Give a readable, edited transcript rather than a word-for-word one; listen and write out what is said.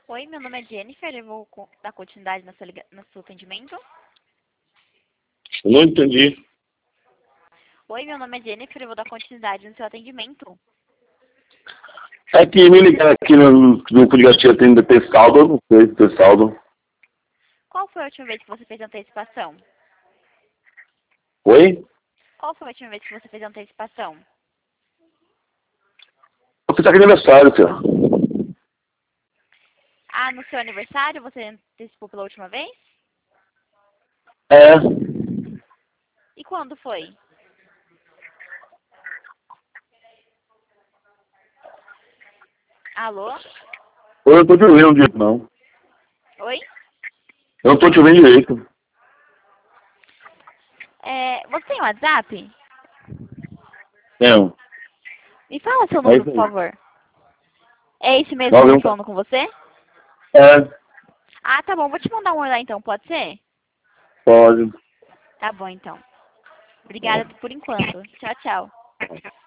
Oi, meu nome é Jennifer, eu vou dar continuidade no seu atendimento. Não entendi. Oi, meu nome é Jennifer, eu vou dar continuidade no seu atendimento. É que me ligaram aqui no grupo de gatinha tem saldo, não sei se tem saldo. Qual foi a última vez que você fez antecipação? Oi? Qual foi a última vez que você fez antecipação? Eu fiz aqui aniversário, senhor. Ah, no seu aniversário você antecipou pela última vez? É. E quando foi? Alô? Eu não tô te ouvindo direito, não. Oi? Eu não tô te ouvindo direito. Você tem WhatsApp? Não. Me fala seu É número, isso por aí. favor. É esse mesmo que eu tô 91. falando com você? É. Ah, tá bom, vou te mandar um oi lá então, pode ser? Pode. Tá bom então. Obrigada por enquanto. Tchau, tchau.